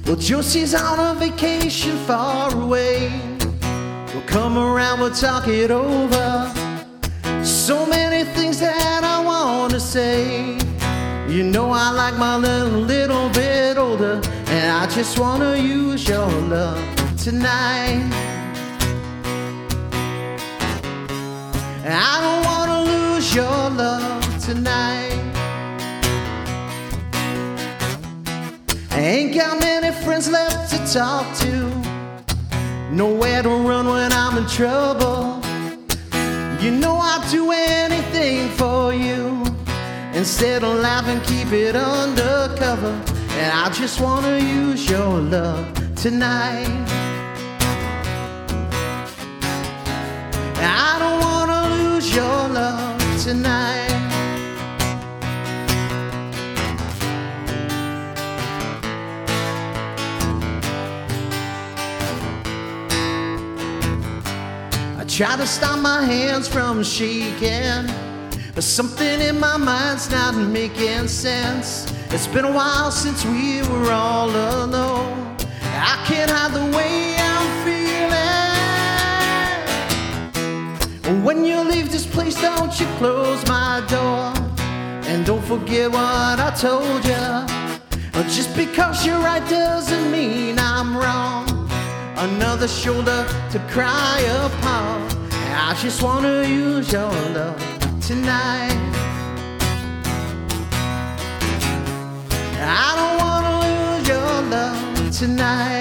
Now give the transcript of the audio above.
Well, Josie's on a vacation far away. We'll come around, we'll talk it over. So many things that I want to say. You know I like my little bit older, and I just want to use your love tonight. I don't want to lose your love tonight. I ain't got many friends left to talk to, nowhere to run when I'm in trouble. You know I'd do anything for you. Instead of laughing, keep it undercover. And I just want to use your love tonight. I don't want to lose your love tonight. I try to stop my hands from shaking, but something in my mind's not making sense. It's been a while since we were all alone. I can't hide the way I'm feeling. When you leave this place, don't you close my door. And don't forget what I told you. Just because you're right doesn't mean I'm wrong. Another shoulder to cry upon. I just want to use your love tonight. I don't want to lose your love tonight.